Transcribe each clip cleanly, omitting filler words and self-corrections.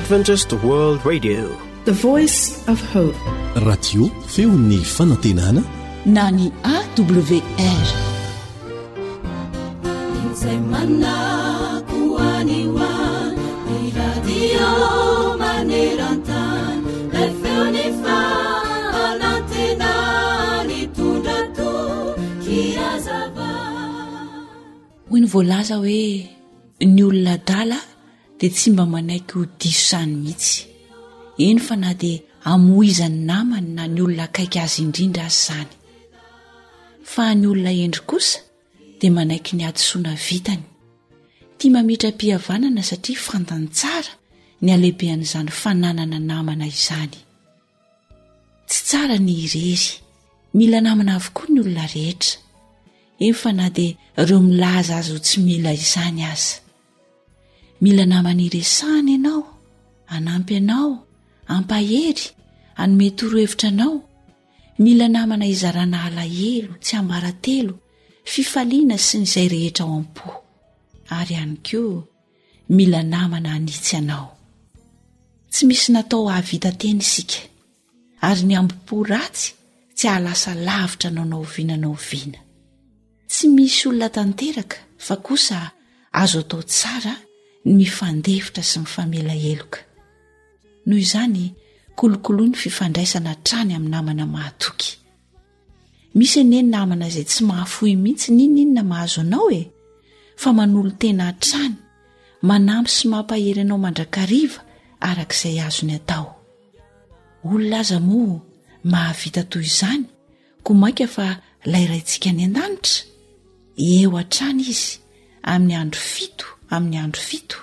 Adventist World Radio, the voice of hope. Radio feon'ny fanantenana na ny AWR. Hoy ny voalaza hoe ny olona dala dia tsy mba manaiky ho diso izany mihitsy. Eny fa na dia amoizany namany na ny olona akaiky azy indrindra azy izany. Fa ny olona endry kosa dia manaiky ny adisoana vitany. Tia mamitra-pihavanana satria fantany tsara ny alehibean'izany fananana namana izany. Tsy tsara ny irery, mila namana avokoa ny olona rehetra. Eny fa na dia ireo milaza azy ho tsy mila izany aza. Mila namana iresahana ianao, anampy anao, ampahery, hanome torohevitra anao. Mila namana izarana alahelo, tsy ambaratelo, fifaliana sy nyizay rehetra ao am-po. Ary ihany koa mila namana anitsy anao. Tsy misy natao ahavita teny isika, ary ny ambom-po ratsy tsy ahalasa lavitra anao oviana. Tsy misy olona tanteraka fa kosa azo atao tsara ny mifandefitra sy mifamela heloka. Noho izany kolokoloa ny fifandraisana trany amin'ny namana mahatoky. Misy anie namana izay tsy mahafohy mihitsy ninona mahazo anao fa manolo tena trany, manampy sy mampahery anao mandrakariva arak'izay azony atao. Olona aza moa mahavita toy izany ko maika fa lairaintsika any an-danitra. Eo hatrany izy amin'ny andro 7 amin'ny andro 7,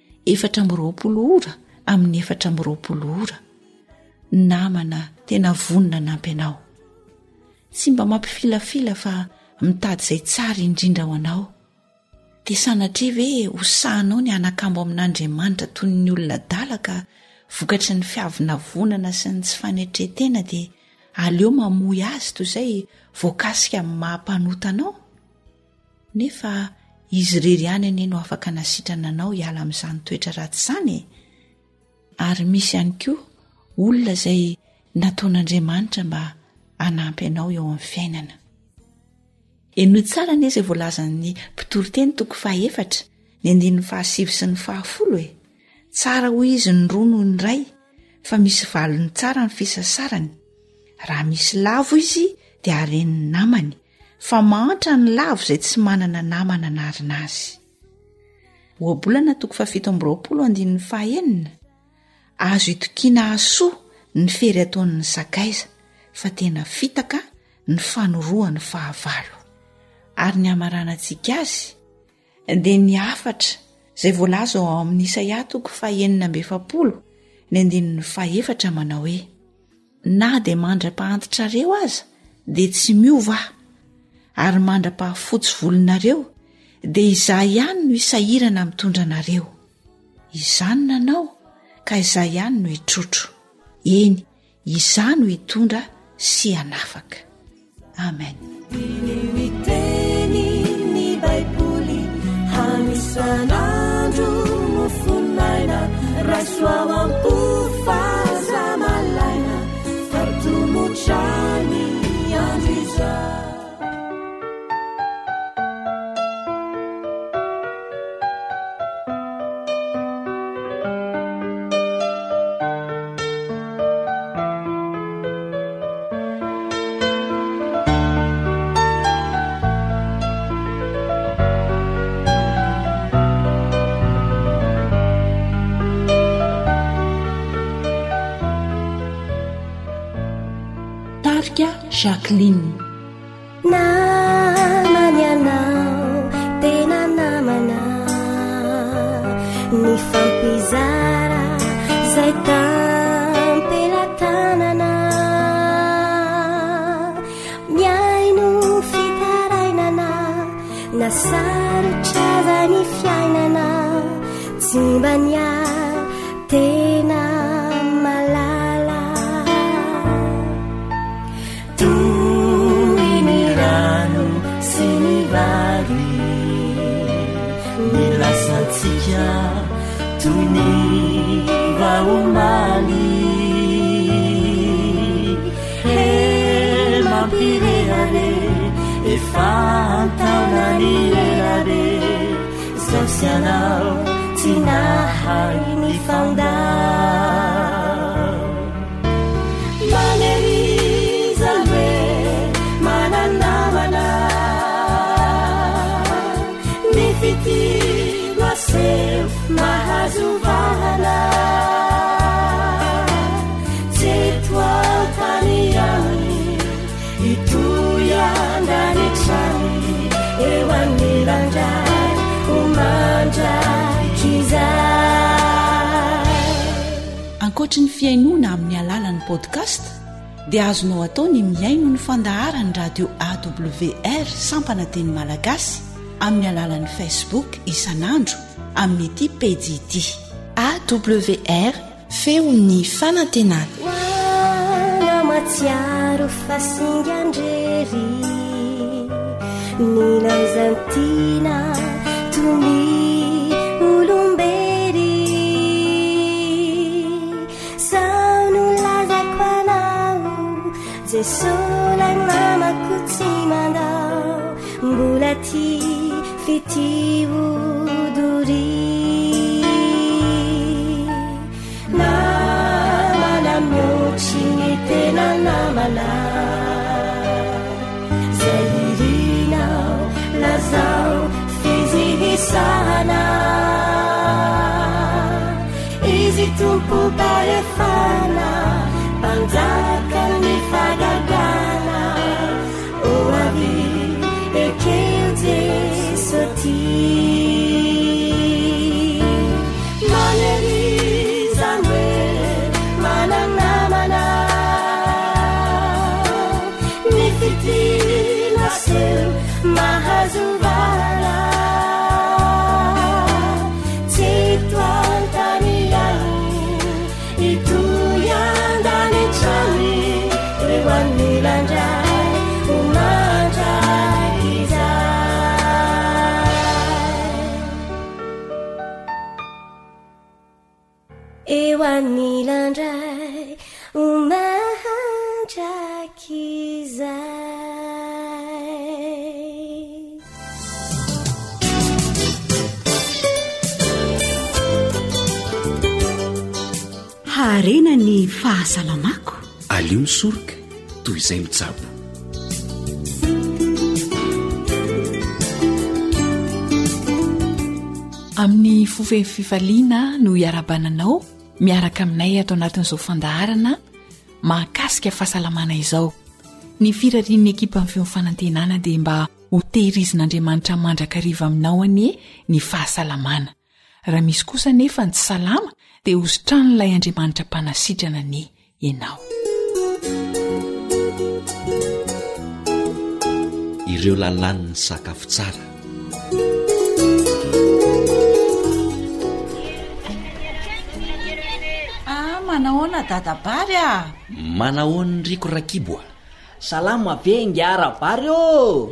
420 ora amin'ny 420 ora. Namana tena vonona nampy anao. Tsy mba mampifilafila fa mitady izay tsara indrindra ho anao. Dia sanatria ve hosahanao ny anakambo amin'Andriamanitra toy ny olona dala ka vokatry ny fiavina vonana sy ny tsy fanetretena dia aleo mamoy azy toy izay voakasika amin'ny mahampanota anao? Nefa izy irery ihany anie no afaka nasitrana anao hiala amin'izany toetra ratsy izany. Ary misy ihany koa olona izay nataon'Andriamanitra mba hanampy anao eo amin'ny fiainana. Eno tsara anie izay voalazan'ny mpitoriteny toko 4, ny 9, sy ny 10. Tsara hoy izy ny roa noho ny ray, fa misy valony tsara ny fisasarany. Raha misy lavo izy dia haren'ny namany, fa mahantra ny lavo izay tsy manana namana narina azy. Ohabolana toko 7:20, azo itokiana asoa ny fery ataon'ny sakaiza, fa tena fitaka ny fanoroan'ny fahavalo. Ary ny amaranantsika azy dia ny 4 izay voalaza ao amin'ny Isaia toko 9:70, ny 4 manao hoe: na dia mandra-pahantotrareo aza dia tsy miova, ary mandra-pahafotsy volonareo dia izaho ihany no isahirana mitondra anareo. Izany nanao ka izaho ihany no hitrotro. Eny, izaho no hitondra sy hanafaka. Amen. Baiboly hanisanandro mofonaina rasoawampo fazamalaina fartomotrany andriza. Jacqueline. Namany anao tena namana, ny fampizara zay tampelatanana, miaino fitarainana na sarotra zany fiainana, tsy mba niary tena malala. Toy ny rano sy ny vary, ny lasantsika toy ny vaomaly mampirehare efa taonany elare zao sy anao tsy nahay ny fandao manerizany hoe mananamana ny fitino aseo mahazo vahana tetoao tany any itoyandanetrany eo anirandray omandraikizay. Ankoatra ny fiainoana amin'ny alalan'ny podcast dia azonao atao ny miaino ny fandaharany radio AWR sampana teny malagasy amin'ny alalan'ny Facebook isanandro amin'ny ity pejy ity AWR feon'ny fanantenana. Wana matsiaro fasingandrery nilanzantina tumi ulumberi saunulazakwanau zesolang namakutsimandao mbulati fitiuduri namanamyochini tena namana zahirinao lazao fizihisana izy tumpo barefana panjakany fagagana oavi ekeo jesoti manerizany hoe mananamana ny fitino aseo mahazo vala tetoantany any itoyandanetrany eo anilandray omandraikizay eo anilandray omandraikizay. Harena ny fahasalamako alio misoroka toy izay mitsabo amin'ny fofefifaliana no iarabananao miaraka aminay ato anatin'izao fandaharana mahakasika fahasalamana izao. Ny firarian'ny ekipa amin'ny fifanantenana dia mba ho tehirizin'Andriamanitra mandrakariva aminao anie ny fahasalamana. Raha misy kosa nefa ny tsy salama dia hositranoilay Andriamanitra mpanasitrana ny ianao. ireo lalàny ny sakafo tsara. Manahoana dadabary a? Manahoana riko rakibo a? Salama be ngiara-bary ô.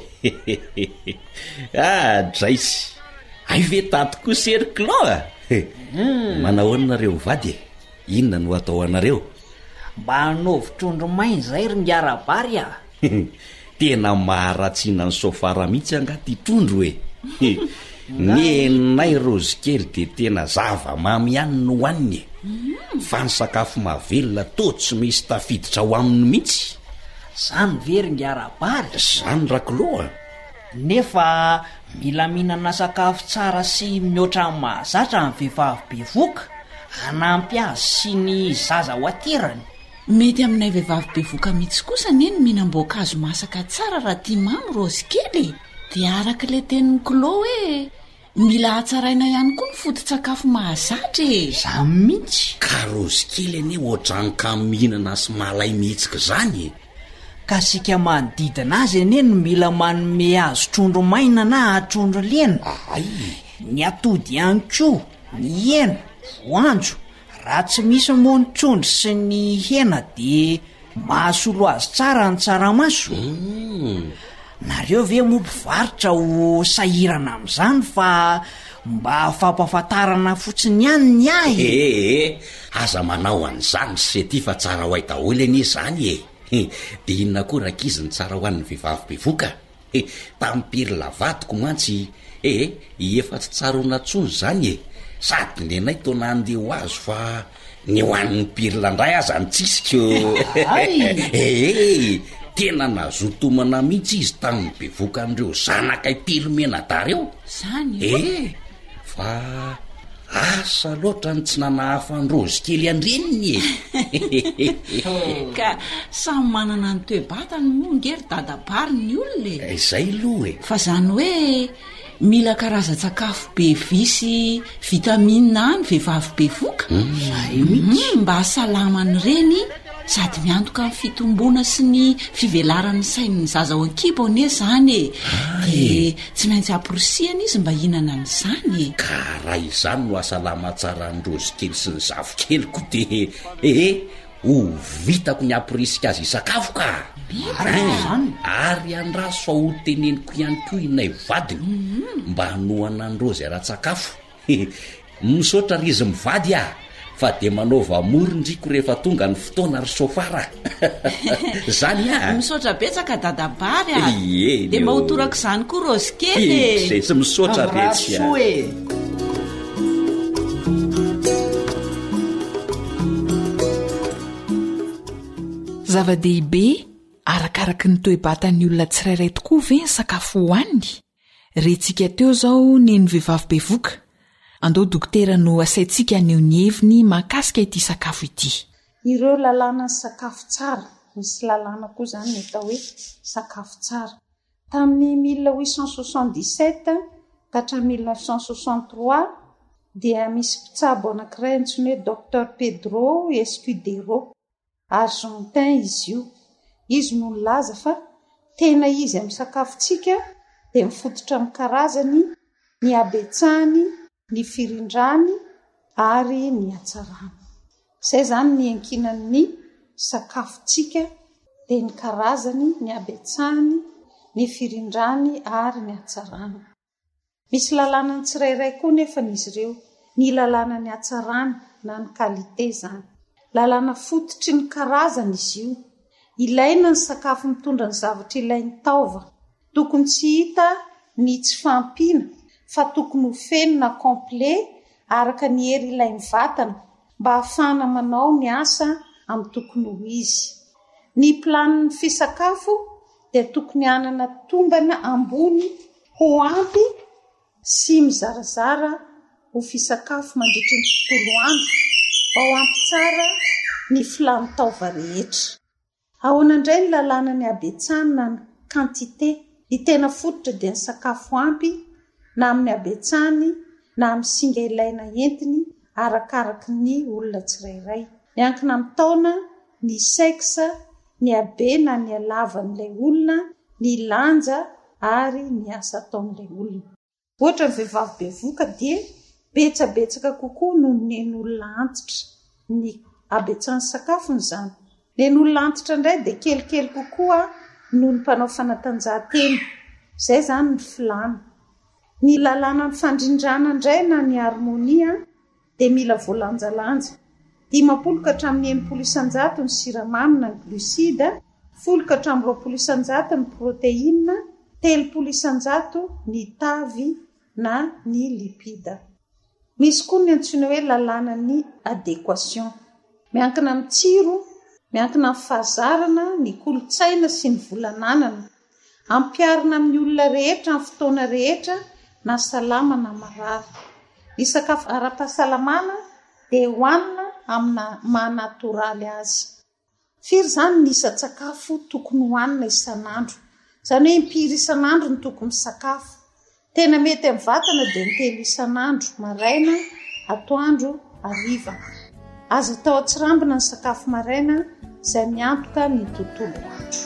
Draisy. Ay ve tato koa serikilao a? Manahoana nareo vady? Inona no atao anareo? Mba hanaovy trondro maina zay ry ngiara-bary a. Tena maharatsiana ny sofara mihitsy angaty trondro e. Ny nay rozy kely de tena zava-mamy ihany no hoaniny. Fa ny sakafo mahavelona to tsy misy tafiditra ho aminy mihitsy. Zany very ngiara-bary. Zany rakiloa. Nefa mila mihinana sakafo tsara sy mihoatra mahazatra amin'ny vehivavy bevoka, hanampy azy sy ny zaza ho atirany. Mety aminay vehivavy bevoka mihitsy kosa neny mihinam-boankazo masaka tsara raha tia mamy rozy kely. Dia araka le tenin'ny Klo hoe mila hatsaraina ihany koa ny foto-tsakafo mahazatra e. Zany mihitsy. Ka rozy kely anie ohatrany ka mihinana sy malay mihitsika zany. Ka sika manodidina azy anie no mila manome azy trondro maina na trondro lena. Ny atody ihany koa, ny hena, voanjo. Raha tsy misy moa ny trondro sy ny hena dia mahasolo azy tsara ny tsaramaso. nareo ve moa mpivarotra ho sahirana amin'izany fa mba fampahafantarana fotsiny ihany ny ahy aza manao an'izany sy ty fa tsara ho ay daholo anie zany de inona koa rakizy ny tsara ho an'ny vehivavy bevoka tamin'piry lavadiko mantsy efa tsy tsara honatsony zany sady ny anay taona andeha ho azo fa ny ho an'ny piry landray aza ny tsisiko tena nazotomana mihitsy izy tamin'ny bevoka andreo zanakay pirimena-da reo zany fa asa loatra ny tsy nanahafandrozy kely andreniny ka samy manana ny toe-batany mongery dadabary ny olona izay loha fa zany hoe mila karazan-tsakafo be visy vitamina ny vehivavy bevoka mba hasalamany reny sady miantoka amin'ny fitomboana sy ny fivelaran'ny sain'ny zaza ao an-kibo ane zany de tsy maintsy amporosiana izy mba hihinana an'izany ka raha izany no asalama tsara androzy kely sy ny zavokelyko de ho vitako ny amporisika azy isakafo ka ary andraso fa ho teneniko ihany ko inay vadiny mba hanoana androzy ara-tsakafo misaotra ry izy mivady fa de manaova morindriko rehefa tonga ny fotoana ry sofara zany misaotra betsaka dadabary de mba hotorako izany koa rozy kely zay tsy misaotra betsy zava-dehibe arakaraky ny toe-batan'ny olona tsirairay tokoa ve ny sakafo hohaniny rentsika teo zao ny vehivavy bevoka andao dokotera no asaintsika aneo ny heviny mahakasika ity sakafo ity ireo lalàna ny sakafo tsara misy lalàna koa zany meta hoe sakafo tsara tamin'ny 1877 ka hatramin'ny 1963 dia misy mpitsabo anankiray antsoina hoe docteur Pedro Escudero argentin izy io izy no nilaza fa tena izy amin'ny sakafontsika dia mifototra amin'ny karazany ny abetsahany ny firindrany ary ny hatsarany izay zany ny ankinan'ny sakafontsika dia ny karazany ny abetsahany ny firindrany ary ny hatsarany misy lalàna ny tsirairay koa nefa n'izy ireo ny lalàna ny hatsarany na ny kalite zany lalàna fototry ny karazany izy io ilaina ny sakafo mitondra ny zavatra ilain'ny taova tokony tsy hita ny tsy fampina fa tokony ho feno na complet araka ny hery ilain'ny vatana mba hahafana manao ny asa amin'ny tokony ho izy ny planin'ny fisakafo dia tokony hanana tombana ambony ho ampy sy mizarazara ho fisakafo mandritry ny tontolo andro mba ho ampy tsara ny filany taova rehetra ahoana indray ny lalàna ny abetsahany na ny quantité ny tena fototra dia ny sakafo ampy na amin'ny abetsahany na amin'ny singa ilaina entiny arakaraky ny olona tsirairay miankina amin'ny taona ny sexe ny habe na ny alavan'ilay olona ny lanja ary ny asa ataon'ilay olona ohatra ny vehivavy bevoka dia betsabetsaka kokoa no nen'olona antitra ny abetsahan'ny sakafony zany nen'olona antitra indray dia kelikely kokoa no ny mpanao fanatanjahantena izay zany ny filana ny lalàna ny fandrindrana indray na ny harmonia dia mila voalanjalanja 50 ka hatramin'ny 90% ny siramamy na ny glucide 10 ka hatramin'ny 20% ny protéine 30% ny tavy na ny lipida misy koa ny antsoina hoe lalàna ny adéquation miankina amin'ny tsiro miankina amin'ny fahazarana ny kolotsaina sy ny volananana ampiarina amin'ny olona rehetra amin'ny fotoana rehetra na salama na marary ny sakafo ara-pahasalamana dia hohanina amina mahanatoraly azy firy zany ny isa-tsakafo tokony hohanina isan'andro izany hoe impiry isan'andro ny tokony sakafo tena mety amin'ny vatana dia ny telo isan'andro maraina atoandro hariva azo atao atsirambina ny sakafo maraina izay miantoka ny tontolo andro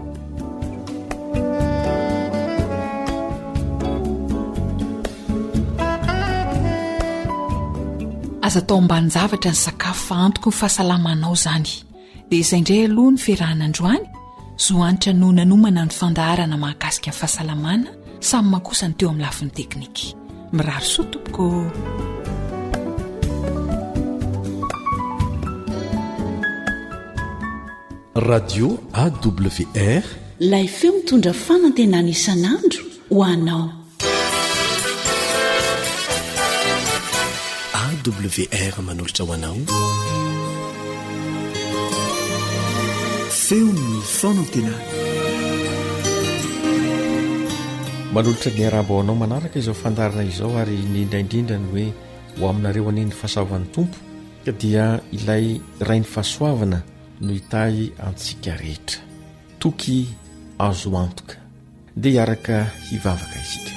aza atao ambany zavatra ny sakafo fa antoko ny fahasalamanao zany dia izay indray aloha ny fiarahan'androany zoanitra no nanomana ny fandaharana mahakasika fahasalamana samy makosa ny teo amin'ny lafiny teknika mirary soa tompoko. radio awr lay feo mitondra fanantenana isan'andro ho anao. awr manolotra ho anao feo ny fanantenana. manolotra ny arabo anao manaraka izao fandarina izao ary nindraindrindra ny hoe ho aminareo aneny fahasoavan'ny tompo ka dia ilay rainy fahasoavana no hitahy antsika rehetra toky azo antoka dia hiaraka hivavaka isika.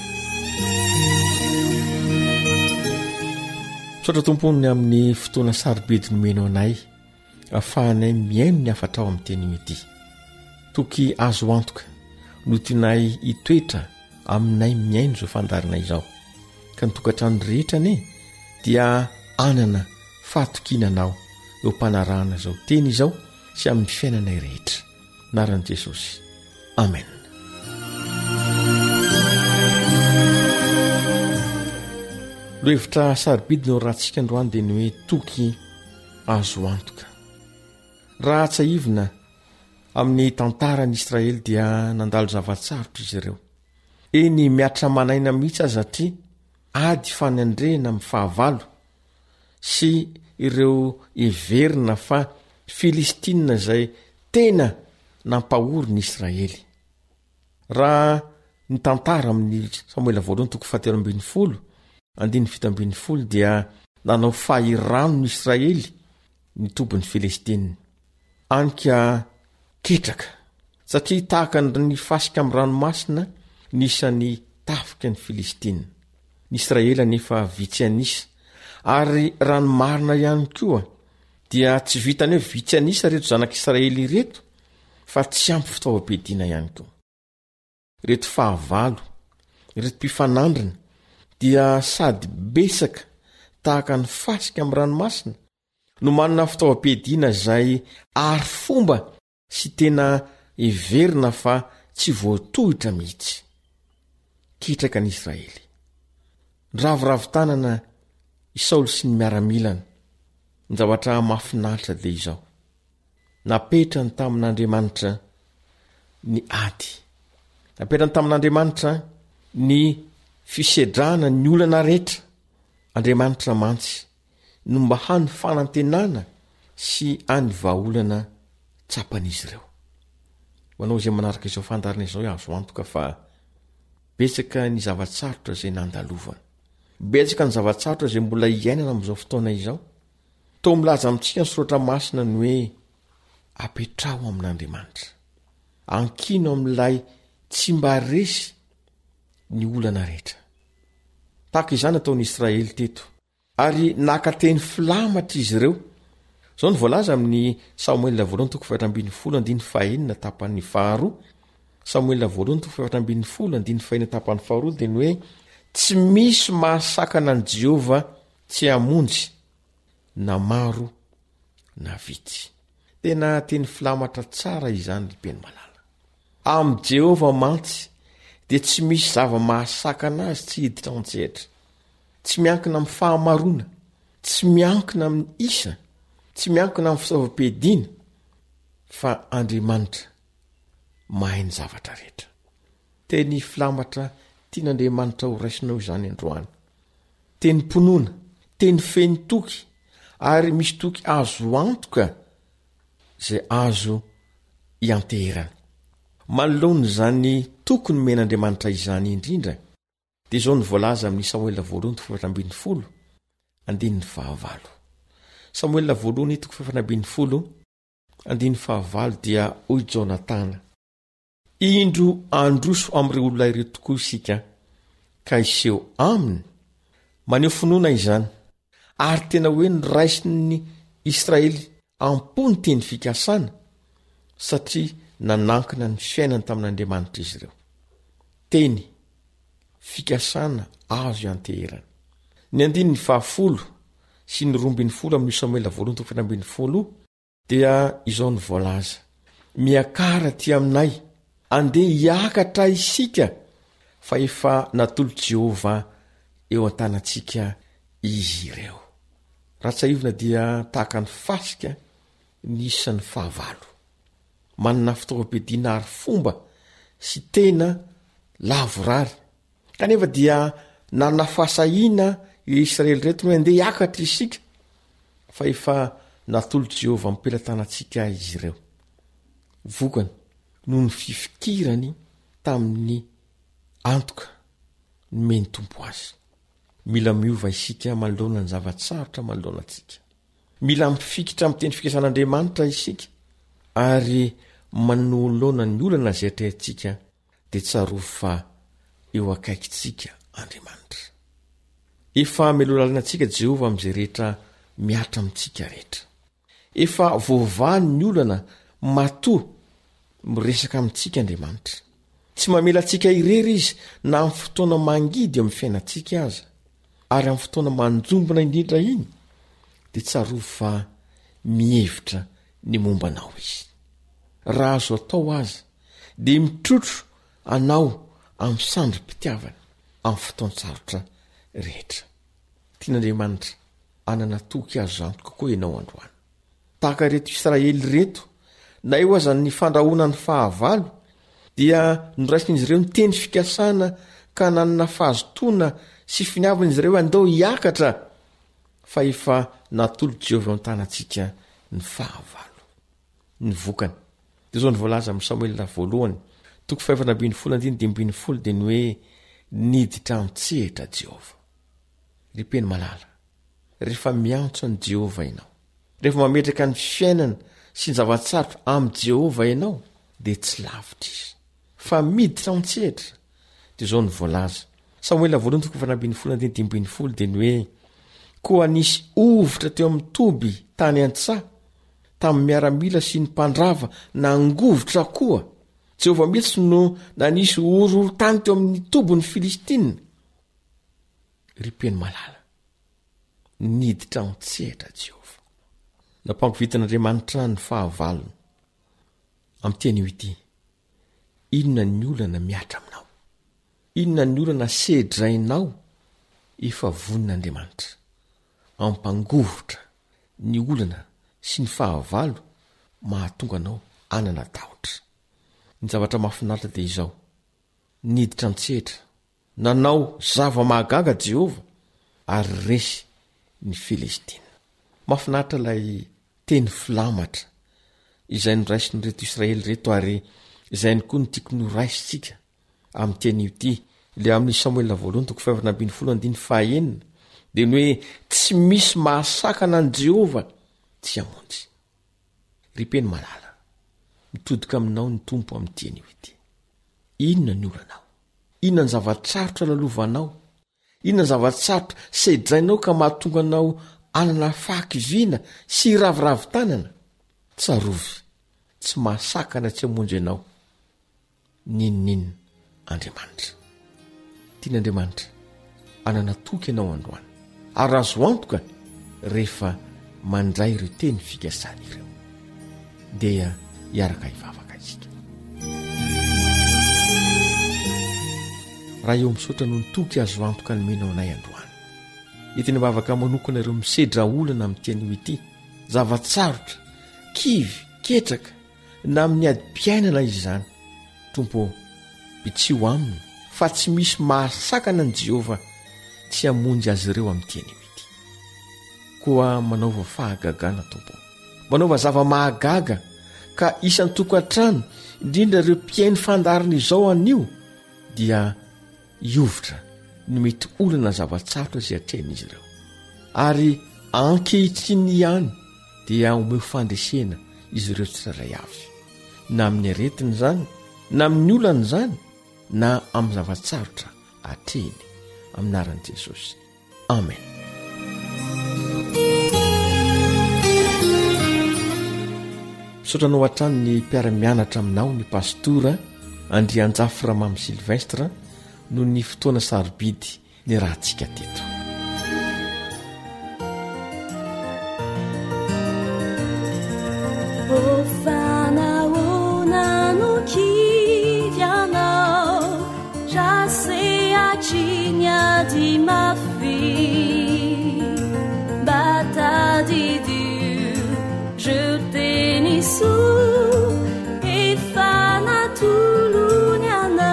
sotra tompony amin'ny fotoana saribedy nomeno anay ahafahanay miaino ny afatra ao amin'ny teny ety toky azo antoka no tianay hitoetra aminay miaino izao fandarina izao ka nitokantrano rehetra ane dia anana fahatokinanao eo mpanarahana izao teny izao sy amin'ny fiainanay rehetra naran'i Jesosy, amen. lo hevitra sarobidy no rahantsika androany dia ny hoe toky azo antoka. raha atsaivina amin'ny tantaran'i Israely dia nandalo zavatsarotra izy ireo eny miatra manaina mihitsy azy satria ady fanandrena amin'ny fahavalo sy ireo everina fa Filistina izay tena nampahoriny Israely. raha ny tantara amin'ny Samoela voalohany toko 7:10 dia nanao fahirano ny Israely ny tombon'ny Filistina anka ketraka satria tahaka ny fasika amin'ny ranomasina nisan'ny tafika ny Filistina. Ny Israely anefa vitsy anisa ary ranomarina ihany koa dia tsy vitany hoe vitsy anisa reto zanak'Israely reto fa tsy ampy fitaovam-piadiana ihany koa. reto fahavalo reto mpifanandrina dia sady besaka tahaka ny fasika amin'ny ranomasina no manana fitaovam-piadiana izay ary fomba sy tena everina fa tsy voatohitra mihitsy. ketraka ny Israely ravoravo-tanana i Saoly sy ny miaramilana. ny zavatra mahafinaritra dia izao napetrany tamin'Andriamanitra ny ady, napetrany tamin'Andriamanitra ny fisedrana ny olana rehetra. Andriamanitra mantsy no mba hany fanantenana sy any vahaolana tsapan'izy ireo. Manao izay manaraka izao fandarina izao azo antoka fa betsaka ny zavatsarotra izay nandalovana, betsaka ny zavatsarotra izay mbola iainana amin'izao fotoana izao. Tao milaza amintsika ny soratra masina ny hoe apetraho amin'Andriamanitra, ankino amin'ilay tsy mba resy ny olana rehetra. Tahaka izany ataon'ny Israely teto ary nakateny filamatra izy ireo. Zao ny voalaza amin'ny Samoela voalohany toko 7:10 tapan'ny 2, Samoela voalohany toko 7:10 tapan'ny 2 dia ny hoe tsy misy mahasakana an' Jehova tsy hamonjy na maro na vitsy. Tena teny filamatra tsara izany lipeny malala. Amin'ny Jehova mantsy dia tsy misy zava-mahasakana azy tsy hiditra ao an-tsehatra, tsy miankina amin'ny fahamarona, tsy miankina amin'ny isa, tsy miankina amin'ny fitaovam-piadiana, fa Andriamanitra mahay ny zavatra rehetra. Teny filamatra tian'Andriamanitra ho raisinao izany androany. Teny mponoana, teny feny toky ary misy toky azo antoka izay azo ianteherana. Manoloana izany tokony men'Andriamanitra izany indrindra dia izao ny voalaza amin'ny Samoela voalohany toko 7:12 Samoela voalohany toko 7:12 dia hoy Jonatana: indro androso amin'ireo olona ireo tokoa isika ka iseho aminy maneho finoana izany, ary tena hoe ny raisin'ny Israely ampony teny fikasana satria nanankina ny fiainany tamin'Andriamanitra izy ireo. Teny fikasana azo ianteherana. Ny 10 sy ny 12 amin'ny Samoela voalohany toko 7:10 dia izao ny voalaza: miakara ty aminay andeha hiakatra isika fa efa natolo Jehovah eo an-tanantsika izy ireo. Ratsaivina dia tahaka ny fasika nisan'ny fahavalo, manana fitaovam-piadiana ary fomba sy tena lavorary, kanefa dia nanana fahasahiana Israely reto no andeha hiakatra isika fa efa natolo Jehovah mipelatanantsika izy ireo. Vokany noho ny fifikirany tamin'ny antoka ny meny tompo azy. Mila miova isika manoloana ny zavatsarotra manoloana antsika. Mila mifikitra amin'ny teny fikasan'Andriamanitra isika ary manoloana ny olana izay atrehantsika dia tsaroa fa eo akaikitsika Andriamanitra. Efa melolalana antsika Jehovah amin'izay rehetra miatra amintsika rehetra. Efa voavahany ny olana matoa miresaka amintsika Andriamanitra. Tsy mamela antsika irery izy na amin'ny fotoana mangidy eo amin'ny fiainantsika aza, ary amin'ny fotoana manjombona indrindra iny dia tsaroa fa mihevitra ny mombanao izy. Raha azo atao aza dia mitrotro anao amin'ny sandrim-pitiavana amin'ny fotoan-tsarotra rehetra. Tian'Andriamanitra anana toky azo antoka koa ianao androany. Tahaka reto Israely reto, na eo aza ny fandrahoana ny fahavalo dia noraisin'izy ireo ny teny fikasana ka nanana fahazotoana sy finiavan'izy ireo andao hiakatra fa efa natolo Jehovah an-tanantsika ny fahavalo. Ny vokany dia zao ny voalaza amin'ny Samuela voalohany 5:12 dia ny hoe niditra amintsehatra Jehovah. Ripeny malala, rehefa miantso an Jehovah ianao, rehefa mametraka ny fiainana sy ny zavatsarotra amin'ny Jehovah ianao dia tsy lavitra izy fa miditra amintsehatra. Dia zao ny voalaza Samuela voalohany 5:12 dia ny hoe koa nisy ovitra teo amin'ny toby tany an-tsaha tamin'ny miaramila sy ny mpandrava nangovotra koa. Jehovah mihitsy no nanisy ororo tany teo amin'ny tobo ny Filistina. Ripeny malala, niditra amintsehatra Jehovah. Nampangovitan'Andriamanitra ny fahavalony amin'ny teny ity: inona ny olana miatra aminao? Inona ny olana sedrainao? Efa vonin'Andriamanitra ampangovotra ny olana sy ny fahavalo mahatonga anao anana tahotra. Ny zavatra mahafinaritra dia izao: niditra amintsehatra, nanao zava-mahagaga Jehovah ary resy ny Filistina. Mahafinaritra ilay teny filamatra izay noraisiny reto Israely reto ary izay ny koa ny tiako noraisitsika amin'ny teny ity ilay amin'ny Samuela voalohany 5:12 dia ny hoe tsy misy mahasakana an Jehovah tsy hamonjy. Ripeny malala, mitodika aminao ny tompo amin'ny teny ity. Inona ny olanao? Inona ny zavatsarotra lalovanao? Inona ny zavatsarotra sedrainao ka mahatonga anao anana fahakiviana sy raviravi-tanana? Tsarovy, tsy mahasakana tsy hamonjy ianao. Ninonina Andriamanitra. Tian'Andriamanitra anana toky ianao androany, ary azo antoka rehefa mandray ireo teny fikasana ireo. Dia hiaraka hivavaka isika. Raha eo misaotra no nitoky azo antoka ny menao anay androany. Itiny mivavaka manokana ireo misedra olana amin'ny teny ity, zavatsarotra, kivy, ketraka na amin'ny adi-piainana izy izany. Tompo, bitsio aminy fa tsy misy mahasakana ny Jehovah tsy hamonjy azy ireo amin'ny teny ity. Koa manaova fahagagana Tompo, manaova zava-mahagaga ka isan'ny tokantrano indrindra ireo mpiainy fandarina izao anio dia iovitra ny mety olana zavatsarotra izay atrehan'izy ireo, ary ankehitriny ihany dia omeo fandresena izy ireo tsirairay avy, na amin'ny aretiny izany, na amin'ny olana izany, na amin'ny zavatsarotra atrehany, amin'ny anaran'i Jesosy. Amen. Misaotranao hatrany ny mpiara-mianatra aminao ny pastora Andrianjafy Ramamy Silvestre no ny fotoana sarobidy ny rahantsika teto. Ofana si ma fille, bataille Dieu, je t'ai sous et fana tuluniana.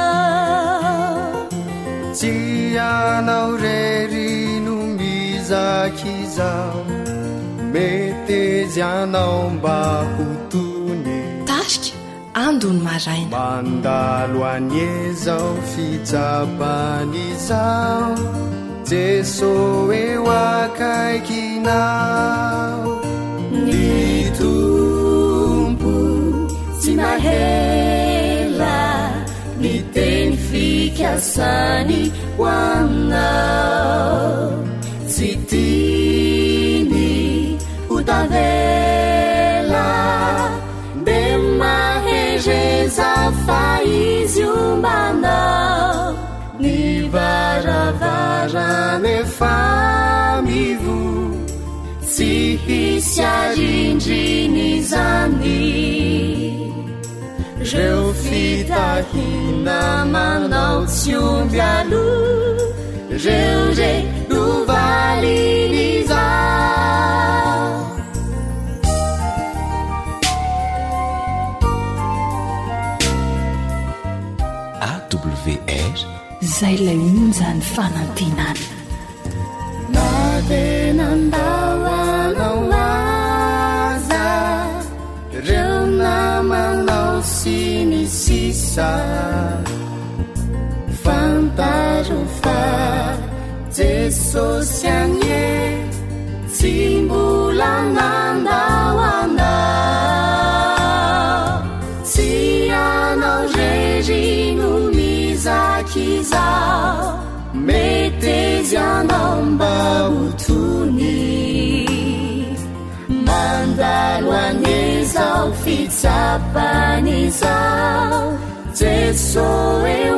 Tsy anao rery no mizakizao, mety zy anao mba ho tony. Tasika andony maraina mandalo anyezao fitsapanyzao, Jesosy eo akaikinao. Ny tompo tsy mahela ny teny fikasany hoanao, tsy tiany ho tavela mbe mahezeza fa izy ombanao. Ny varavarany efa mivo, tsy hisy arindriny zany. Reo fitahina manao tsy omby aloha, reo re novaliny zao. AWR zay lay onjany fanantenana. Na tena ndahoanao aza, reo namanao sy ny sisa, fantaro fa Jesosy agny e tsy mbola nandahoanao. Tsy anao rery no mizakizao, mety zy anao mba ho tony. Mandalo anyezao fitsapanyzao, Jesosy eo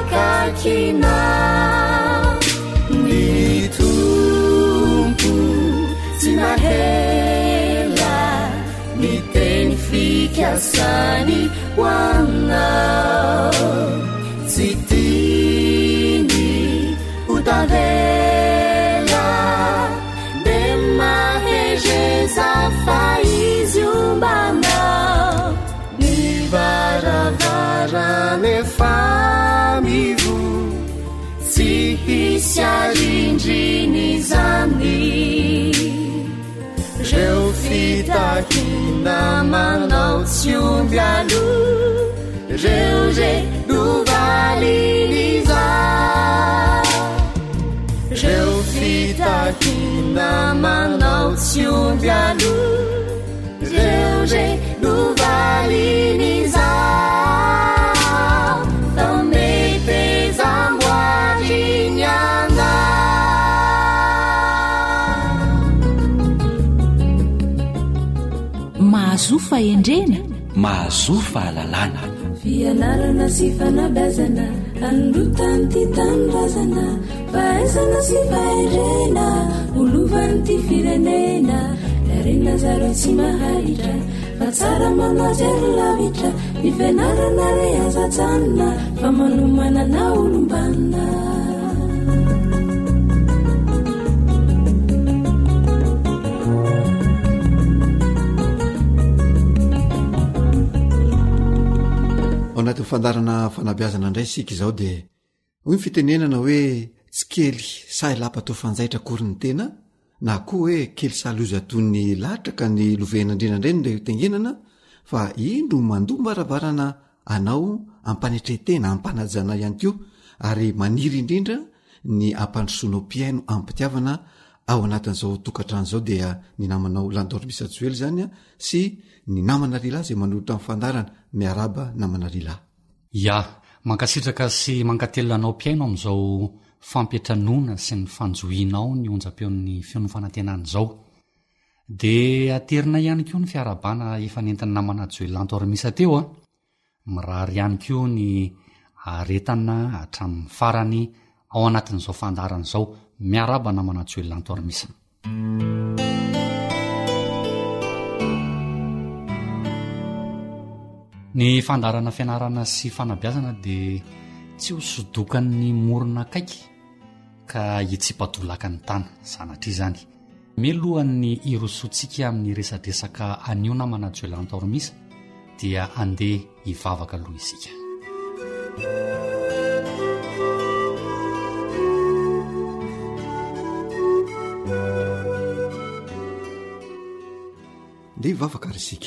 akaikinao. Ny tompo tsy mahela ny teny fikasany hoanao, tsy tiany ho tavela mbe mahezeza fa izy ombanao. Ny varavarany efa mivo, tsy hisy arindriny zany. Reo fitahina manao tsy omby aloha, reo re novaliny zao. Reo fitahina manao tsy omby aloha, reo re novaliny zao. Tamete zamboariny mahazo fahendrena, mahazo fahalalana, fianarana sy fanabeazana, anlotany ty tanindrazana, fahaizana sy fahendrena, olovany ty firenena. Larena zaro tsy maharitra, fa tsara manao azy ary lavitra, ny fianarana re azajanona, fa manomana na olombanina. ao anatin'ny fandarana fanabeazana indray sika izao dia hoy ny fitenenana hoe tsy kely sailapa tao fanjaitra akory ny tena, na koa hoe kely saloza tony lahatra ka ny lovenandrena indray nde tengenana, fa indro mandoa mbaravarana anao ampanetretena, ampanajana ihany koa, ary maniry indrindra ny ampandrosoanao mpiaino ampitiavana ao anatin'izao tokantrano zao. Dia ny namanao Landormisa Joely zany a, sy ny namana rila zay manolotra amin'ny fandarana miaraba namana rila. Ya, mankasitraka sy mankatelonanao mpiaino amin'izao fampiatranona sy ny fanjohinao ny onjam-peon'ny fionofanantenana zao. Dia aterina ihany koa ny fiarabana efa nentin'ny namana Joely Landormisa teo a, mirary ihany koa ny aretana hatramin'ny farany ao anatin'izao fandarana zao. Miaraba namana Joely Landormisa. Ny fandarana fianarana sy fanabeazana dia tsy hosodokan'ny morona kaiky ka hitsipatolaka ny tana zanatra izany milohan'ny irosoantsika amin'ny resadresaka anio namana joelantormisa dia andeha hivavaka aloha isika. nde hivavaka ary isika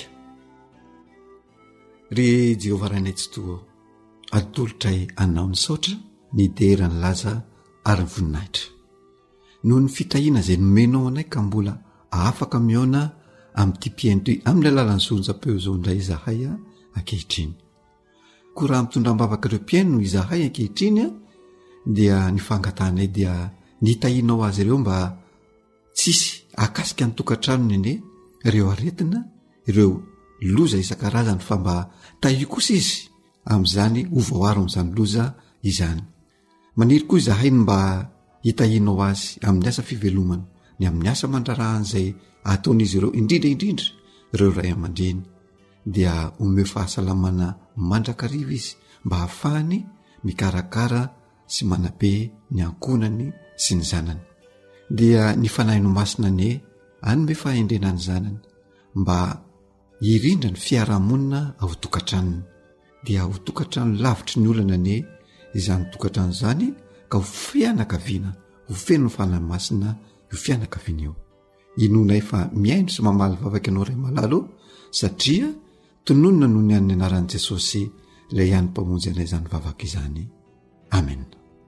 ry jehovah rainay tsy toa atolotray anao ny saotra ny derany laza ary ny voninahitra noho ny fitahiana izay nomenao anay ka mbola afaka miaona amin'ity mpiaintoy amin'ny alalany sonja-peo zao indray izahay ankehitriny koa raha mitondram-bavaka ireo mpiaino no izahay ankehitriny dia ny fangatanay dia nitahianao azy ireo mba tsisy akasika ny tokantranony ane ireo aretina ireo loza isan-karazany fa mba tahio kosa izy amin'izany ovaoaro amin'izany loza izany maniry koa izahay ny mba hitahianao azy amin'ny asa fivelomana ny amin'ny asa mandrarahan'izay ataon'izy ireo indrindraindrindra ireo ray aman-dreny dia omeo fahasalamana mandrakariva izy mba hahafahany mikarakara sy manabe ny ankonany sy ny zanany dia ny fanahino masina ane anyme fahendrenany zanany mba hirindra ny fiarahamonina ao tokantranony dia ho tokantrano lavitry ny olana ane izany tokantrano zany ka ho fianakaviana ho feno ny fanahy masina io fianakaviana io inonay fa miaino sy mamaly vavaka ianao ray malalo satria tononona noho ny an'ny anaran'i Jesosy ilay ihany mpamonjy anay izany vavaka izany amen.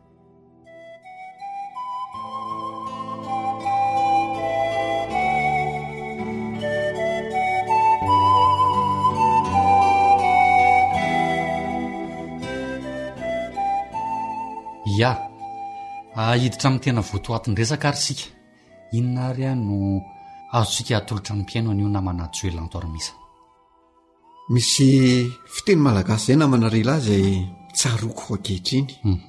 ya ahiditra amin'ny tena voatoatin-dresaka ary sika inona ary a no azontsika atolotra ny mpiaino an'io namana joelantormisa misy fiteny malagasy zay namana rila zay tsaroko ankehitriny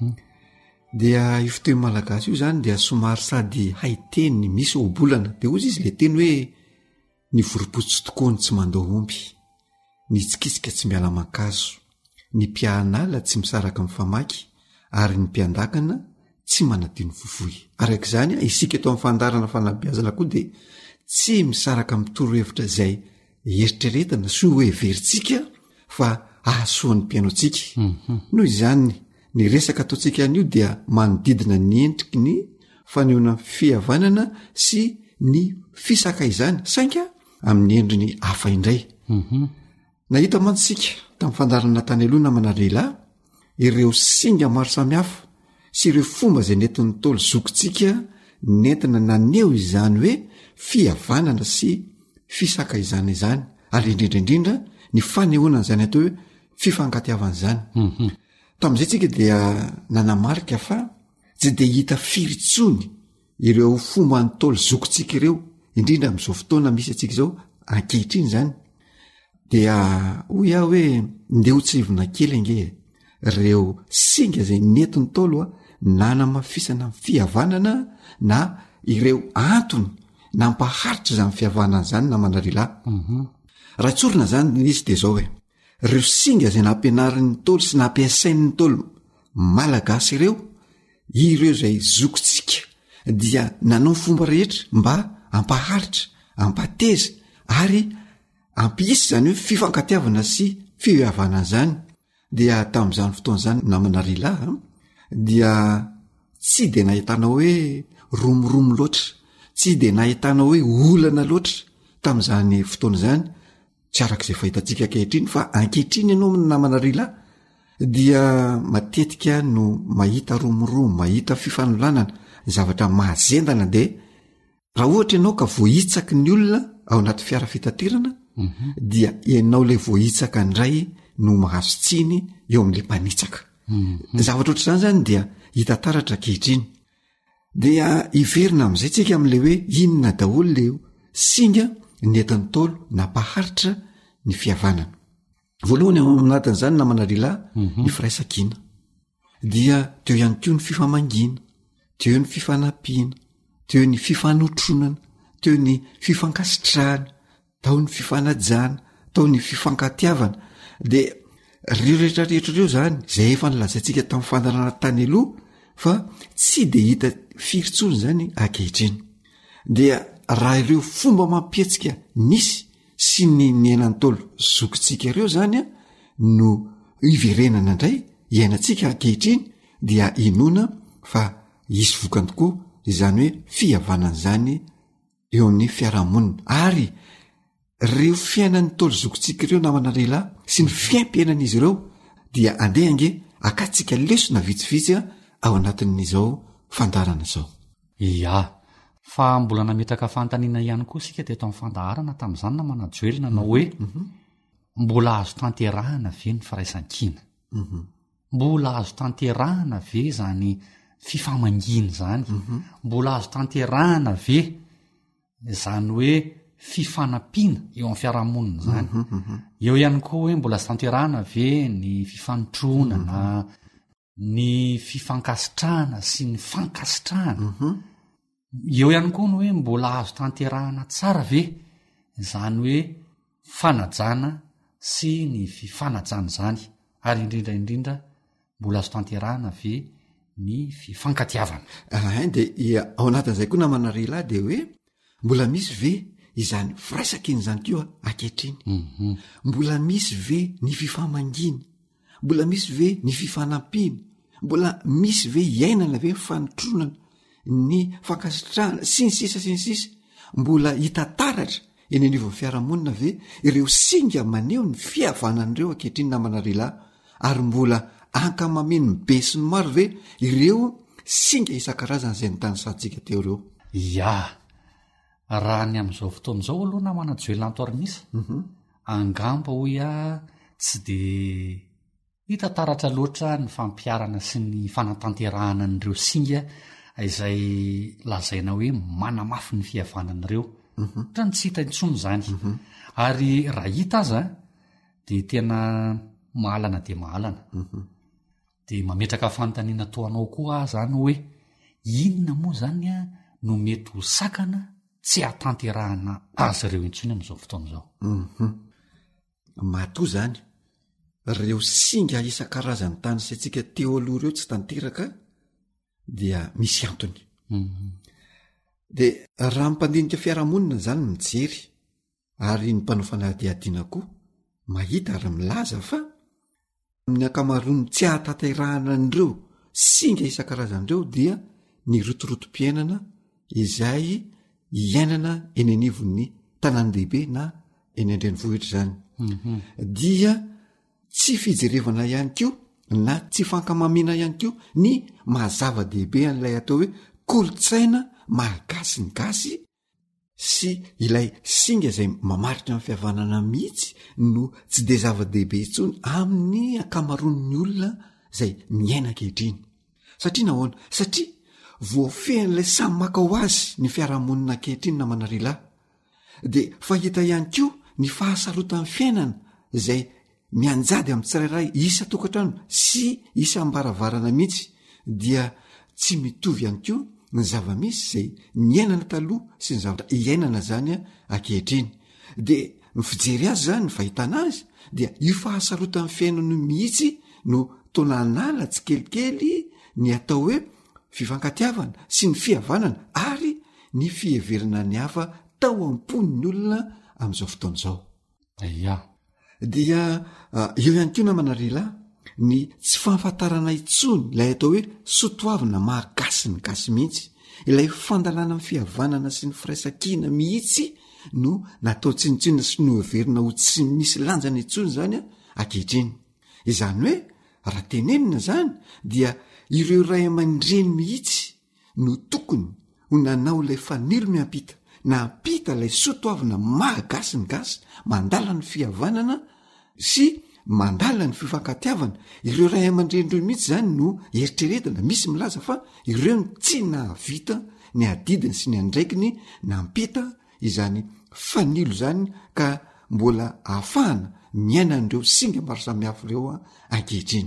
dia io fiteny malagasy io zany dia somary sady haiteny misy obolana dia ozy izy le teny hoe ny voropotsy tokoa ny tsy mandoa omby ny tsikitsika tsy miala mankazo ny mpiahanala tsy misaraka amin'ny famaky ary ny mpiandakana tsy manadino fofoy arak'izany isika eto amin'ny fandarana fanabeazana koa dia tsy misaraka amin'ny torohevitra izay eritreretana sy hoe veritsika fa ahasoan'ny mpiainoantsika noho izany ny resaka ataontsika an'io dia manodidina ny endriky ny fanehoana fihavanana sy ny fisaka izany sainga amin'ny endriny hafa indray nahita mantsika tamin'ny fandarana tany aloha namana lehilahy ireo singa maro samihafa sy ireo fomba izay nentin'ny tolo zokontsika nentina naneo izany hoe fihavanana sy fisaka izany izany ary indrindraindrindra ny fanehoana izany atao hoe fifangatiavana izany tamin'izay tsika dia nanamarika fa tsy dia hita firitsony ireo fomba ny tolo zokontsika ireo indrindra amin'izao fotoana misy atsika izao ankehitriny izany dia hoy aho hoe ndeha ho tsivona kely ange ireo singa izay nentin'ny tolo nanamafisana ny fihavanana na ireo antony nampaharitra izany fihavanana izany namanarila raha tsorina zany izy dia zao hoe ireo singa izay nampianarin'ny tolo sy nampiasain'ny tolo malagasy ireo izay zokontsika dia nanao ny fomba rehetra mba ampaharitra ampateza ary ampiisy zany hoe fifankatiavana sy fihavanana zany dia tamin'izany fotoana zany namanarila dia tsy dia nahitanao hoe romoromo loatra tsy dia nahitanao hoe olana loatra tamin'izany fotoana izany tsy arak'izay fahitantsika ankehitriny fa ankehitriny ianao namanarila dia matetika no mahita romoromo mahita fifanolanana zavatra mahazendana dia raha ohatra ianao ka voahitsaka ny olona ao anaty fiara fitaterana dia ianao ilay voahitsaka indray no mahazo tsiny eo amin'ilay mpanitsaka zavatra oatra izany zany dia hita taratra ankehitriny dia iverina amin'izay tsika amin'ilay hoe inona daholo leo singa nentin'ny tolo nampaharitra ny fihavanana voalohany aminatin'izany namanarila ny firaisankina dia teo ihany koa ny fifamangina teo ny fifanampiana teo ny fifanotronana teo ny fifankasitrahana tao ny fifanajana tao ny fifankatiavana dia reo rehetrarehetra ireo zany zay efa nilazaintsika tamin'ny fandarana tany aloha fa tsy de hita firintsony zany ankehitriny dia raha ireo fomba mampietsika nisy sy ny enantolo zokontsika ireo zany a no iverenana indray iainantsika ankehitriny dia inona fa isy vokany tokoa izany hoe fihavanana zany eo amin'ny fiarahamonina ary reo fiainan'ny tolo zokontsika ireo namana lehilahy sy ny fiaim-piainan'izy ireo dia andeha ange akatsika lesona vitsivitsy a ao anatin'izao fandarana zao. Ia, fa mbola nametraka fantaniana ihany koa sika teto amin'ny fandaharana tamin'izany na manajoelina na hoe mbola azo tanterahana ve ny firaisan-kina, mbola azo tanterahana ve zany fifamangina zany, mbola azo tanterahana ve zany hoe fifanampiana eo amin'ny fiarahamonina zany, eo ihany koa hoe mbola azo tanterahana ve ny fifanotroana na ny fifankasitrahana sy ny fankasitrahana, eo ihany koa ny hoe mbola azo tanterahana tsara ve zany hoe fanajana sy ny fifanajana zany, ary indrindraindrindra mbola azo tanterahana ve ny fifankatiavana. De ao anatin'izay koa namana lehilahy de hoe mbola misy ve izany firaisan-kina zany keo ankehitriny, mbola misy ve ny fifamangina, mbola misy ve ny fifanampiana, mbola misy ve iainana ve fanotronana ny fankasitrahana sy ny sisa sy ny sisa, mbola hita taratra eny anivon'ny fiarahamonina ve ireo singa maneho ny fihavanan'ireo ankehitriny namana lehilahy, ary mbola ankamameny be sy ny maro ve ireo singa isan-karazana izay nitany santsika teo ireo. Ia, raha ny amin'izao fotoana izao aloha na manajoelanto arinisa angamba hoy a tsy de hita taratra loatra ny fampiarana sy ny fanatanterahana n'ireo singa izay lazaina hoe manamafy ny fihavanan'ireo, tra ny tsy hita intsony zany, ary raha hita aza de tena mahalana de mahalana, de mametraka fanontaniana toanao koa zany hoe inona moa zany a no mety ho sakana tsy hatanterahana azy ireo intsony amin'izao fotoana izao. Matoa zany reo singa isan-karazany tany sy atsika teo aloha ireo tsy tanteraka dia misy antony. De raha mimpandinika fiarahamonina zany mijery ary ny mpanao fanadihadiana koa mahita ary milaza fa amin'ny ankamaroany tsy hahatanterahana an'ireo singa isan-karazan'ireo dia ny rotorotom-piainana izay iainana eny anivon'ny tanàn-dehibe na eny andrenivohitra zany, dia tsy fijerevana ihany keo na tsy fankamamina ihany keo ny mahazava-dehibe an'ilay atao hoe kolotsaina malagasy ny gasy sy ilay singa izay mamaritra amin'ny fihavanana mihitsy no tsy de zava-dehibe intsony amin'ny ankamaroan'ny olona izay miaina ankehitriny. Satria nahoana? Satria voafehan'ilay samy maka ho azy ny fiarahamonina ankehitriny namana lehilahy, de fahita ihany keo ny fahasarotan'ny fiainana izay mianjady amin'ny tsirairay isa tokantrano sy isa ambaravarana mihitsy, dia tsy mitovy ihany keo ny zava-misy izay niainana taloha sy ny zavatra iainana zany a ankehitriny. De ny fijery azy zany ny fahitana azy dia io fahasarotan'ny fiainana mihitsy no tona anala tsy kelikely ny atao hoe fifankatiavana sy ny fihavanana ary ny fiheverana ny hafa tao am-pon'ny olona amin'izao fotoana izao. Ia, dia eo ihany keo namana lehilahy ny tsy fahafantarana intsony ilay atao hoe sotoavina mahagasy ny gasy mihitsy, ilay fandalana amin'ny fihavanana sy ny firaisan-kina mihitsy no natao tsinitsina sy noheverina ho tsy misy lanjana intsony zany a ankehitriny. Izany hoe raha tenenina zany dia ireo ray aman-dreny mihitsy no tokony ho nanao ilay fanilo miampita na ampita ilay sotoavina mahagasy ny gasy mandala ny fihavanana sy mandala ny fifankatiavana. Ireo ray aman-drenyreo mihitsy zany no eritreretina, misy milaza fa ireo ny tsy nahavita ny adidiny sy ny andraikiny nampita izany fanilo zany ka mbola ahafahana miaina an'ireo singa maro samihafa ireo ankehitriny.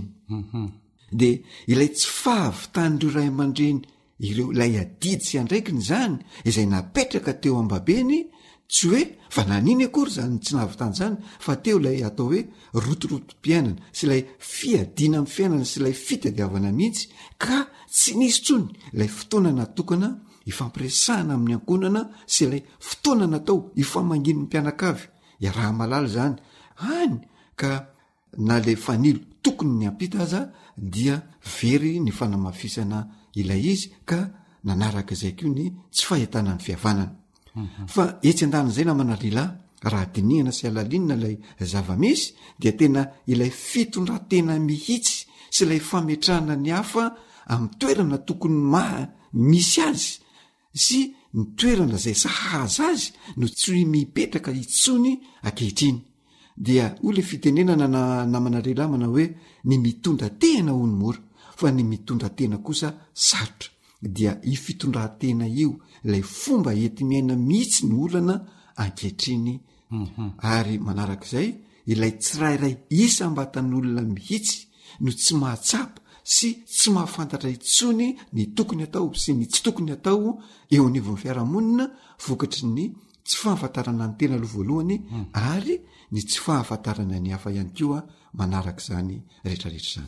De ilay tsy fahavitan'ireo ray aman-dreny ireo ilay adidy sy andraikiny zany izay napetraka teo am-babeny tsy hoe fa naniny akory zany tsy nahavitany zany fa teo ilay atao hoe rotorotom-piainana sy ilay fiadiana amin'ny fiainana sy ilay fitadiavana mihitsy ka tsy nisy tsony ilay fotoana natokana ifampiresahana amin'ny ankonana sy ilay fotoana natao ifamanginy ny mpianakavy raha malala zany any ka na le fanilo tokony ny ampita aza dia very ny fanamafisana ilay izy ka nanaraka izay ko ny tsy fahitana ny fihavanana fa etsy an-dan'izay namana lehilahy raha dinihana sy alalinina ilay zava-misy dia tena ilay fitondratena mihitsy sy ilay fametrahana ny hafa amin'ny toerana tokony misy azy sy ny toerana izay sahaza azy no tsy mipetraka itsony ankehitriny dia o le fitenenana namana lehilahy mana hoe ny mitondra tena ho ny mora fa ny mitondra tena kosa sarotra dia ifitondratena io ilay fomba enti-miaina mihitsy ny olana ankehitriny ary manarak'izay ilay tsirairay isam-batan'olona mihitsy no tsy mahatsapa sy tsy mahafantatra itsony ny tokony atao sy ny tsy tokony atao eo anivon'ny fiarahamonina vokatry ny tsy fahafantarana ny tena aloha voalohany ary ny tsy fahafantarana ny hafa ihany koa manaraka izany rehetrarehetra izany.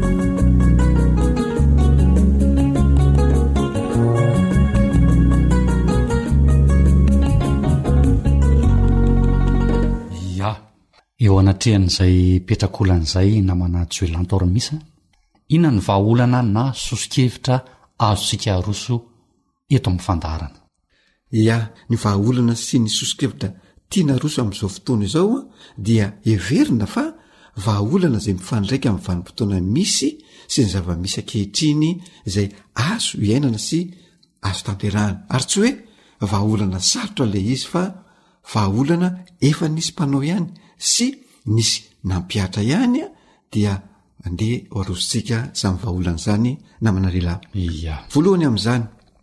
Ya eo anatrehan'izay petrakolan'izay namana joelantormisa inona ny vahaolana na sosikevitra azosika roso eto amin'ny fandaharana. Ya ny vahaolana sy ny sosikevitra tiana roso amin'izao fotoana izao dia everina fa vahaolana izay mifandraika amin'ny vanim-potoana misy sy ny zava-misy ankehitriny izay azo iainana sy azo tanterahana ary tsy hoe vahaolana sarotra le izy fa vahaolana efa nisy mpanao ihany sy nisy nampiatra ihany dia andeha arositsika samy vahaolana izany namana lehilahy. Voalohany amin'izany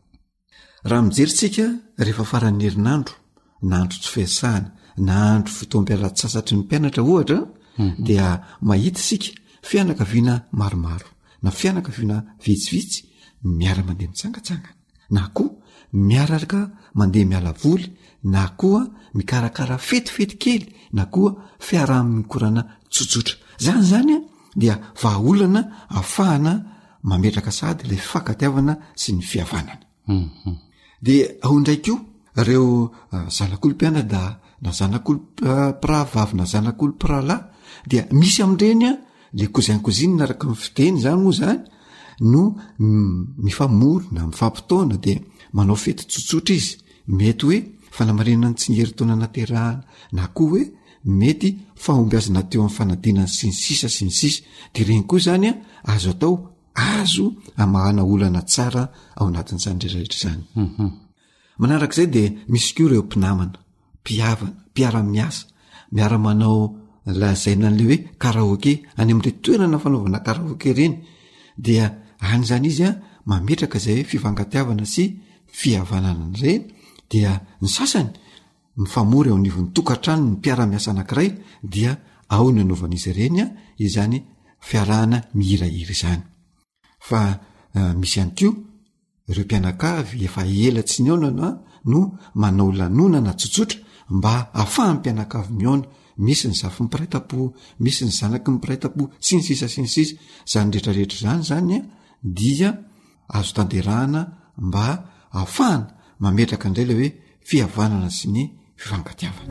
raha mijeritsika rehefa faran'ny herinandro na andro tsy fiasahana na andro fotoam-pialatsasatry ny mpianatra ohatra dia mahita sika fianakaviana maromaro na fianakaviana vitsivitsy miara-mandeha mitsangatsangana na koa miaraka mandeha miala voly na koa mikarakara fetifety kely na koa fiaraha-mikorana tsotsotra zany dia vahaolana ahafahana mametraka sady ilay fankatiavana sy ny fihavanana. Dia ao indraiky io ireo zanak'olom-pianada na zanak'olom-piravavy na zanak'olom-piralahy dia misy amin'ireny le kozainkoziny naraka amin'ny fiteny zany moa zany no mifamory na mifampitaona dia manao fety tsotsotra izy mety hoe fanamarinana ny tsingery-taona naterahana na koa hoe mety fahombiazana teo amin'ny fanadinana sy ny sisa sy ny sisa dia ireny koa zany azo atao azo amahana olana tsara ao anatin'izany rehetrarehetra izany. Manarak'izay dia misy koa ireo mpinamana mpihavana mpiara-miasa miara-manao lazaina an'le hoe karaoke any amin'ilay toerana fanaovana karaoke ireny dia any zany izy mametraka izay fifangatiavana sy fihavanana ireny dia ny sasany mifamory ao anivon'ny tokantrano ny mpiara-miasa anankiray dia ao ny anaovan'izy ireny izany fiarahana mihirahira izany. Fa misy ihany koa ireo mpianakavy efa ela tsy niaonana no manao lanonana tsotsotra mba ahafahan'ny mpianakavy miaona misy ny zafy mipiraitapo misy ny zanaky mipiraitapo sy ny sisa sy ny sisa zany rehetrarehetra zany dia azo tanterahana mba ahafahana mametraka indray le hoe fihavanana sy ny fifankatiavana.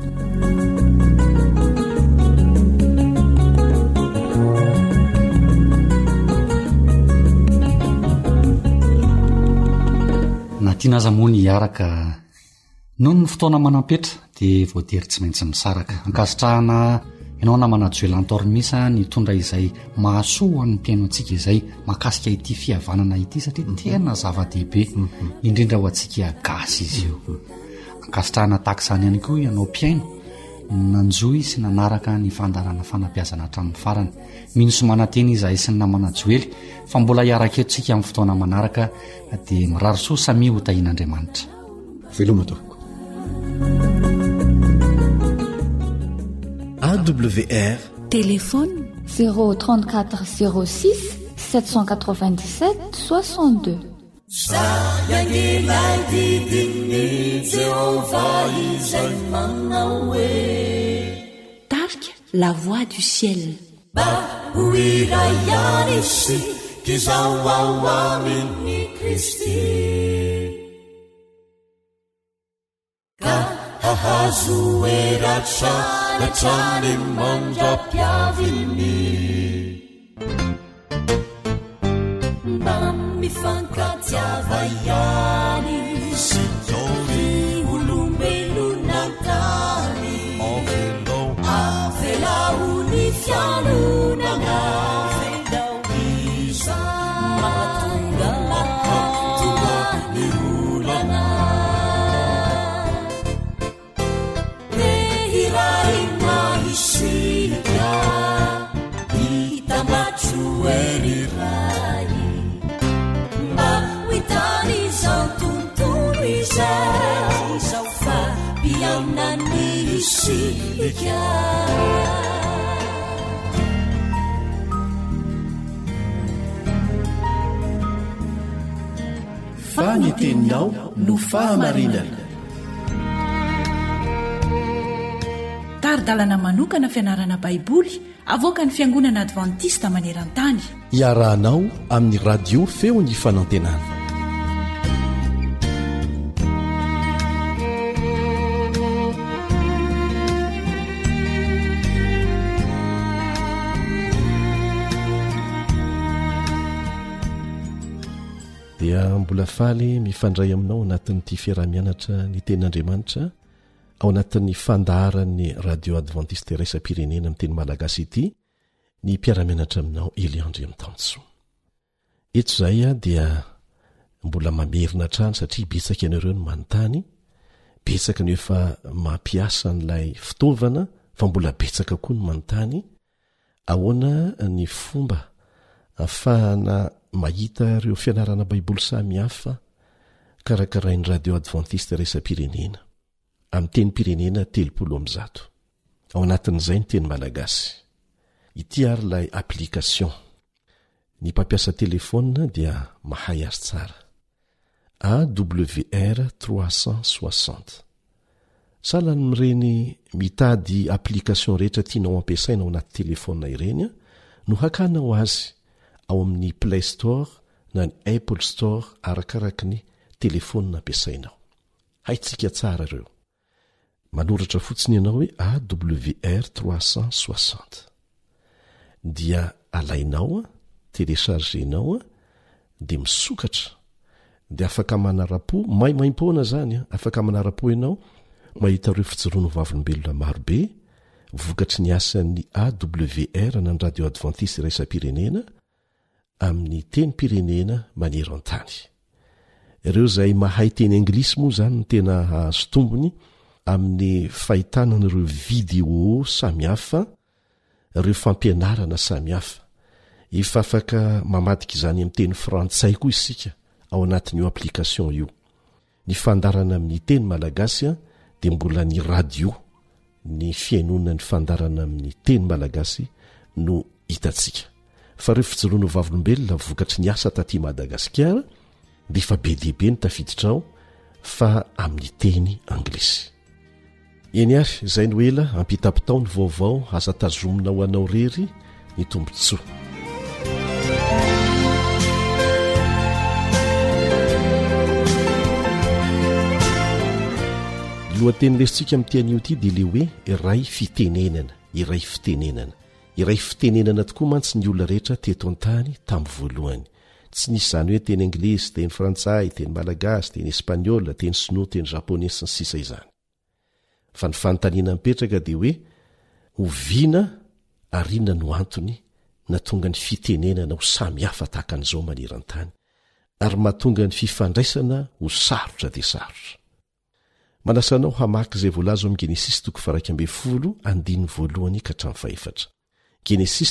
Na tianaza moa ny hiaraka noho ny fotoana manampetra dia voatery tsy maintsy misaraka ankasitrahana ianao namana joelantormisa nitondra izay mahasoa an'ny mpiaino antsika izay makasika ity fihavanana ity satria tena zava-dehibe indrindra ho antsika gasy izy io. Ankasitrahana takisany ihany koa ianao mpiaino nanjoy sy nanaraka ny fandarana fanabeazana hatramin'ny farany mino somananteny izahay sy ny namana joely fa mbola hiaraka eto tsika amin'ny fotoana manaraka dia mirarisoa samy ho tahian'Andriamanitra. Velomatoako. AWR téléphone 034 06 797 62 Zayangelay didin'ny Jehova izay manao hoe Tarika la voix du ciel. Mba ho iray ihany sy izao ao amin'ny Kristy ka hahazo eratra latrany mandra-piaviny mba mifankatiava ihany sy tory olombelona tany avelao ny fianonana avelao iza mahatonga ny olana rehiray mahisika hitamatso eriray mba hoitany izao tontolo izao fa mpiainany isika fa ny teninao no fahamarinana. Taridalana manokana fianarana baiboly avoaka ny Fiangonana Adventista maneran-tany. Iarahanao amin'ny radio feo ny fanantenana. Dia mbola faly mifandray aminao anatin'ity fiarah-mianatra ny tenin'Andriamanitra ao anatin'ny fandaharan'ny radio Adventiste Raisa-pirenena amin'ny teny malagasy ity ny mpiara-mianatra aminao Eliandry Mitanso. Eto izay dia mbola mamerina trano satria betsaka ianareo no manontany, betsaka ny efa mampiasa n'ilay fitaovana fa mbola betsaka koa no manontany ahoana ny fomba ahafahana mahita ireo fianarana baiboly samy hafa karakarain'ny radio Adventiste Raisa-pirenena amin'ny teny pirenena 300 ao anatin'izay ny teny malagasy. Ity ary ilay application ny mpampiasa telefona dia mahay azy tsara. AWR 360 sahala n'ireny mitady application rehetra tianao ampiasaina ao anaty telefona ireny no hakanao azy ao amin'ny Play Store na ny Apple Store arakaraky ny telefona ampiasainao. Haitsika tsara ireo. Manoratra fotsiny ianao hoe AWR 360 dia alainao telechargenao dia misokatra dia afaka manara-po maimaim-poana zany afaka manara-po ianao mahita ireo fijoroano vavolombelona marobe vokatry ny asan'ny AWR na ny radio Adventiste Raisa-pirenena amin'ny teny pirenena maneran-tany. Ireo izay mahay teny anglisy moa zany no tena azo tombony amin'ny fahitanan'ireo vidéo samihafa, ireo fampianarana samihafa. Efa afaka mamadika izany amin'ny teny frantsay koa isika ao anatin'io application io. Ny fandarana amin'ny teny malagasy dia mbola ny radio, ny fiainona ny fandarana amin'ny teny malagasy no hitantsika. Fa ireo fijoroano vavolombelona vokatry ny asa taty Madagasikara dia efa be dehibe ny tafiditra ao fa amin'ny teny anglisy. Eny ary izay no ela ampitapitao ny vaovao asa tazomina ho anao rery ny tombontsoa. Ny lohateny lesintsika amin'ny tian'io ity dia le hoe iray fitenenana, iray fitenenana. Iray fitenenana tokoa mantsy ny olona rehetra teto an-tany tamin'ny voalohany. Tsy nisy izany hoe teny anglisy, teny frantsay, teny malagasy, teny espaniola, teny sinoa, teny japoney sy ny sisa izany. Fa ny fanontaniana mipetraka dia hoe oviana arina no antony na tonga ny fitenenana ho samy hafa tahaka an'izao maneran-tany ary mahatonga ny fifandraisana ho sarotra dia sarotra. Manasanao hamaky izay voalaza amin'ny Genesis 1:1-4. Genesis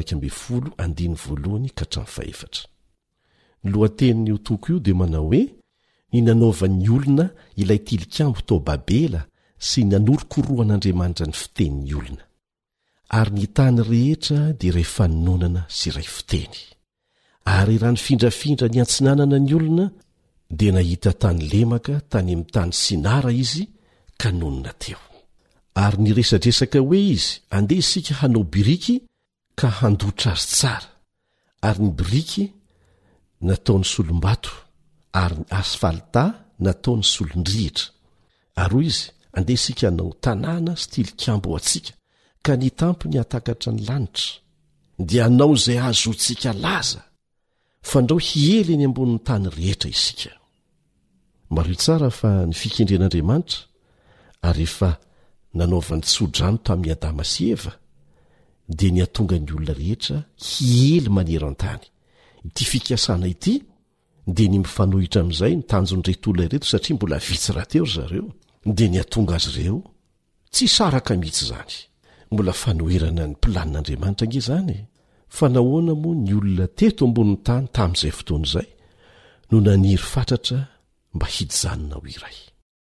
1:1-4. Ny lohatenin'ny io toko io dia manao hoe ny nanaovan'ny olona ilay tilikambo tao Babela sy nanorokoroan'Andriamanitra ny fitenin'ny olona. Ary ny tany rehetra dia iray fanononana sy iray fiteny. Ary raha ny findrafindra ny antsinanana ny olona dia nahita tany lemaka tany amin'ny tany Sinara izy ka nonina teo. Ary niresadresaka hoe izy andeha isika hanao biriky ka handotra azy tsara, ary ny biriky nataony solombato ary ny asfalta nataony solondrihitra. Ary hoy izy andeha isika hanao tanàna sy tilikambo ho atsika, ka ny tampony hatakatra ny lanitra dia hanao izay azotsika laza, fandrao hiely eny ambonin'ny tany rehetra isika. Mario tsara fa ny fikendren'Andriamanitra ary efa nanaovany tsodrano tamin'ny Adama sy Eva dia ny atonga ny olona rehetra hiely manero an-tany. Ity fikasana ity dia ny mifanohitra amin'izay ny tanjon'ireto olona ireto, satria mbola vitsy rahateo zareo, dia ny atonga azy ireo tsy saraka mihitsy izany. Mbola fanoherana ny planin'Andriamanitra nge izany. Fa nahoana moa ny olona teto ambonin'ny tany tamin'izay fotoana izay no naniry fatratra mba hijanona ho iray.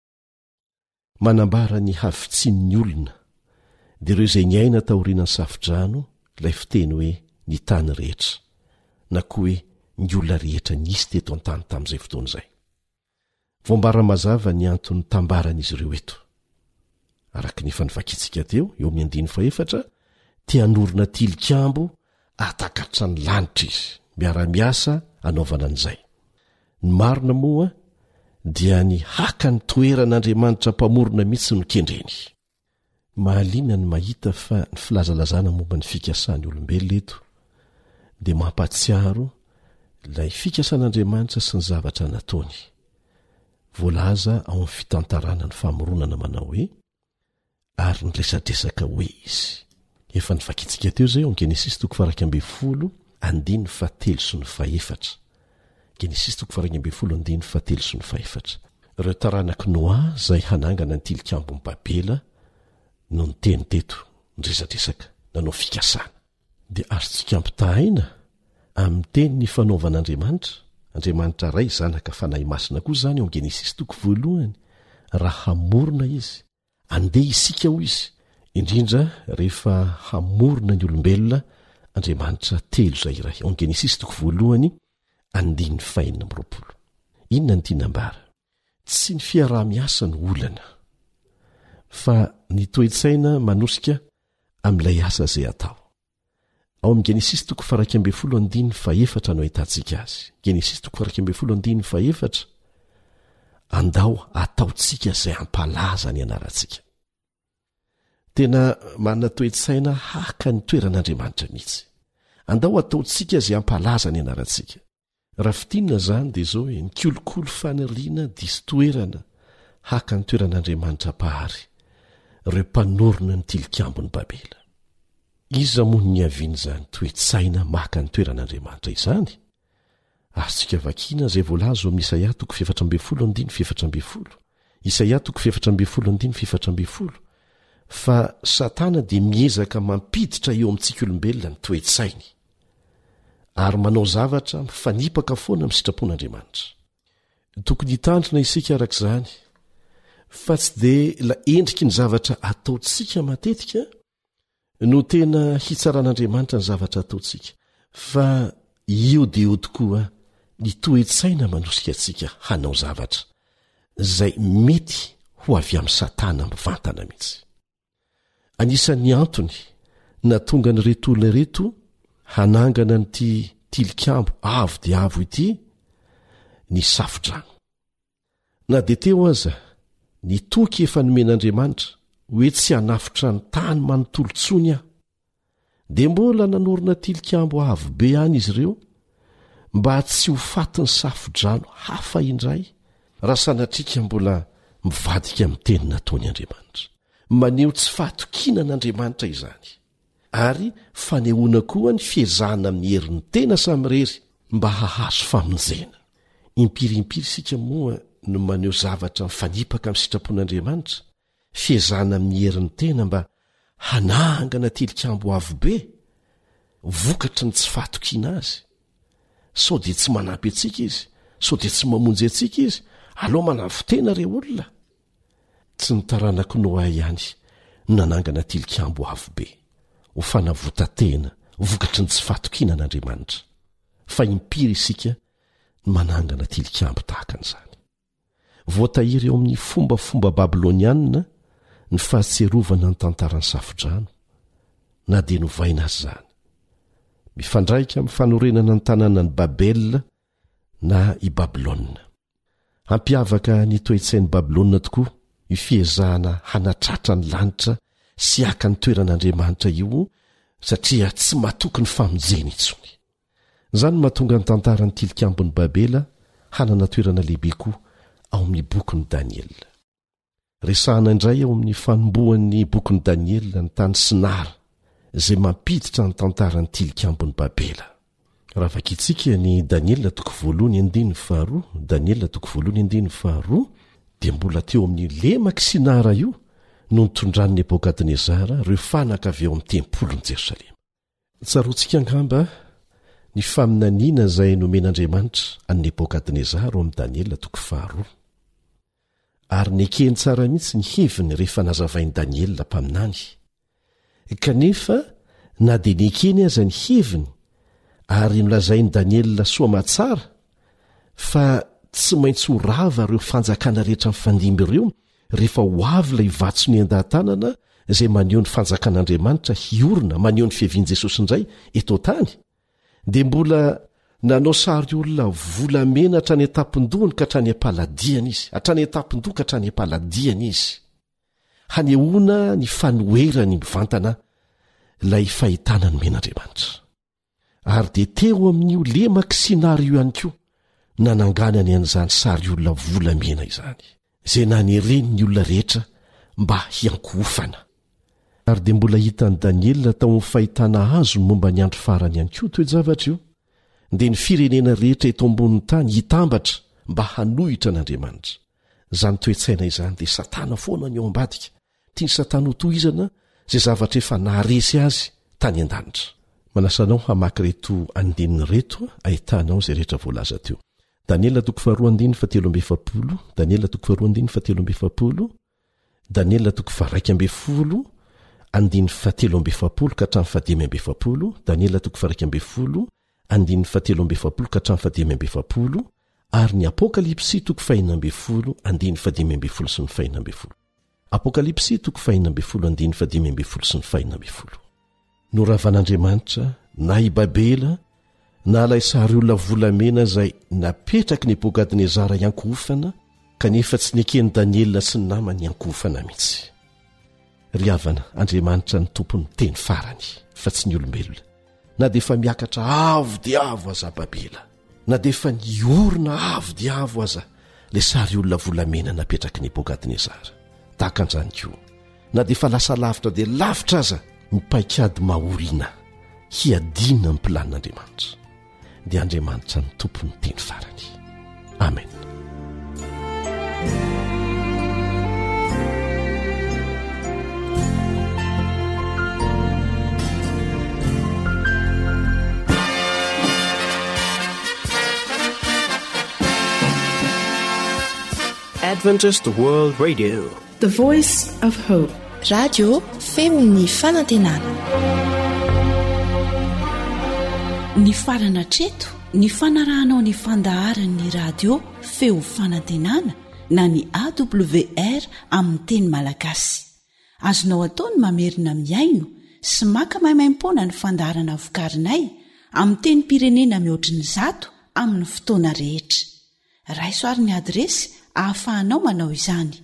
Manambara ny havitsian'ny olona dia ireo izay niaina taorian'ny safidrano, ilay fiteny hoe ny tany rehetra, na koa hoe ny olona rehetra nisy teto an-tany tamin'izay fotoana izay. Voambara mazava ny antony tambaran'izy ireo eto. Araka ny fanivakitsika teo eo amin'ny 14 tia hanorina tilikambo atakatra ny lanitra izy, miara-miasa anaovana an'izay. Ny marina moa dia ny haka ny toeran'Andriamanitra mpamorona mihitsy no kendreny. Mahaliana ny mahita fa ny filazalazana momba ny fikasan'ny olombelona eto dia mampatsiaro ilay fikasan'Andriamanitra sy ny zavatra nataony. Voalaza ao amin'ny fitantarana ny famoronana manao hoe ary nyresadresaka hoe izy. Efa nivakitsika teo zay ao Genesis 12 andiny fatelo sy ny faefatra. Genesis 12 fatelo sy ny faefatra. Ireo taranaky Noa zay hanangana ny tilikambo ny Babela no niteny teto nyresadresaka nanao fikasana. Dia azontsika ampitahaina amin'ny teny ny fanaovan'Andriamanitra. Andriamanitra ray zanaka fanahy masina koa zany ao Genesis 1 raha hamorona izy andeha isika ho izy, indrindra rehefa hamorona ny olombelona. Andriamanitra telo zay iray ao Genesis 1 andiny fainina am'roapolo. Inona ny tinambara? Tsy ny fiaraha-miasa ny olana, fa ny toe-tsaina manosika amin'ilay asa zay atao. Ao amin'ny Genesis 12 faefatra no ahitantsika azy. Genesis 12 faefatra, andao ataotsika zay ampalaza ny anarantsika. Tena manana toe-tsaina haka ny toeran'Andriamanitra mihitsy. Andao ataotsika zay ampalaza ny anarantsika. Raha fitinina zany dia zao hoe ny kolokolo faniriana disy toerana haka ny toeran'Andriamanitra pahary, ireo mpanorona ny tilikambo ny Babela. Iza moa ny aviany zany toe-tsaina maka ny toeran'Andriamanitra izany? Azontsika vakiana zay voalaza ao amin'ny Isaia 4:14. Isaia 4:14 fa Satana dia miezaka mampiditra eo amintsika olombelona ny toe-tsainy ary manao zavatra mifanipaka foana amin'ny sitrapon'Andriamanitra. Tokony hitandrina isika arak'izany fa tsy dia la endriky ny zavatra ataotsika matetika no tena hitsaran'Andriamanitra ny zavatra ataotsika, fa io dia io tokoa ny toe-tsaina manosika antsika hanao zavatra zay mety ho avy amin'ny Satana mivantana mihitsy. Anisan'ny antony na tonga ny reto olona reto hanangana nyty tilikambo avo dia avo ity ny safidrano. Na dia teo aza ny toky efa nomen'Andriamanitra hoe tsy hanafitra ny tany manontolo-tsony aho, dia mbola nanorina tilikambo avo be any izy ireo mba tsy ho fatin'ny safidrano hafa indray, raha sanatrika mbola mivadika amin'ny teny nataony Andriamanitra. Maneho tsy fahatokinan'Andriamanitra izany, ary fanehoana koa ny fiezahana amin'ny herin'ny tena samirery mba hahazo famonjena. Impirimpiry sika moa no maneho zavatra mifanipaka amin'ny sitrapon'Andriamanitra, fiezahana amin'ny herin'ny tena mba hanangana tilikambo avo be, vokatry ny tsy fahatokiana azy. Sao dia tsy manampy antsika izy, sao dia tsy mamonjy antsika izy, aloha manavotena re olona. Tsy ny taranaky Noa ihany nanangana tilikambo avo be ho fanavotatena vokatry ny tsy fahatokiana an'Andriamanitra, fa impiry isika manangana tilikambo tahaka an'izany. Voatahiry eo amin'ny fombafomba babilônianina ny fahatserovana ny tantarany safodrano na dia novaina azy zany. Mifandraika amin'ny fanorenana ny tanàna ny Babela na i Babilôna. Hampiavaka ny toe-tsain'ny Babilôna tokoa io fiezahana hanatratra ny lanitra sy aka ny toeran'Andriamanitra io satria tsy matoky ny famonjeny intsony. Izany mahatonga ny tantarany tilikambon'ny Babela hanana toerana lehibe koa ao amin'ny bokin'ny Daniela. Resahana indray ao amin'ny fanombohan'ny bokin'ny Daniela ny tany Sinara izay mampiditra ny tantarany tilikambon'ny Babela. Raha vakitsika ny Daniela toko 1:2, Daniela toko 1:2 dia mbola teo amin'ny lemaka Sinara io no nitondran'ny Nebokadnezara ireo fanaka avy eo amin'ny tempolon'i Jerosalema. Tsaroantsika angamba ny faminaniana izay nomen'Andriamanitra any Nebokadnezara ao amin'ny Daniela toko 2. Ary nekeny tsara mihitsy ny heviny rehefa nazavain'i Daniela mpaminany. Kanefa na dia nekeny aza ny heviny ary nolazain'i Daniela soamatsara fa tsy maintsy ho rava ireo fanjakana rehetra mifandimby ireo rehefa ho avy ilay vatso ny an-dahatanana izay maneho ny fanjakan'Andriamanitra hiorina maneho ny fiavian'i Jesosy indray eto tany, dia mbola nanao sary olona volamena hatrany an-tampon-dohany ka hatrany am-paladiana izy, hatrany an-tampon-doha ka hatrany am-paladiana izy, hanehoana ny fanoherany mivantana ilay fahitana ny men'Andriamanitra. Ary dia teo amin'io lemaka Sinara io ihany koa nananganany an'izany sary olona volamena izany, izay nanereny ny olona rehetra mba hiankofana. Ary dia mbola hitan'i Daniela tao amin'ny fahitana azo momba ny andro farany ihany koa toe-javatra io, dia ny firenena rehetra eto ambonin'ny tany hitambatra mba hanohitra an'Andriamanitra. Izany toe-tsaina izany dia Satana foana ny ao ambadika, tia ny Satana ho tohizana izay zavatra efa naharesy azy tany an-danitra. Manasanao hamaky reto andininy reto ahitanao izay rehetra voalaza teo. Daniela toko 2:7, Daniela toko 2:7, Daniela toko 1:7, andiny 7:7 ka hatramin'ny 7:7, Daniela toko 1:7, andiny 7:7 ka hatramin'ny 7:7, ary ny Apokalipsy toko 5:10, andiny 5:10 sy ny 5:10. Apokalipsy toko 5:10, andiny 5:10 sy ny 5:10. No ravan'Andriamanitra na i Babela na ilay sary olona volamena izay napetraky Nebokadnezara iankofana kanefa tsy nekeny Daniela sy ny namany iankofana mihitsy. Ry havana, Andriamanitra ny tompony teny farany fa tsy ny olombelona. Na dia efa miakatra avo dia avo aza Babela, na dia efa niorina avo dia avo aza ilay sary olona volamena napetraky Nebokadnezara. Tahaka an'izany koa, na dia efa lasa lavitra dia lavitra aza mipaikady mahoriana hiadina ny planin'Andriamanitra, dia Andriamanitra ny tompony teny farany. Amen. Adventist World Radio, the voice of hope. Radio Femon'ny Fanantenana. Ny farana treto, ny fanarahanao ny fandaharan'ny radio Feo Fanantenana na ny AWR amin'ny teny Malagasy. Azonao ataony mamerina miaino sy maka maimaim-poana ny fandaharana vokarinay amin'ny teny pirenena mihoatriny 100 amin'ny fotoana rehetra. Raisoaryn'ny adresy ahafahanao manao izany: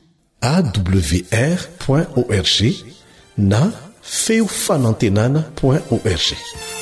awr.org na feofanantenana.org.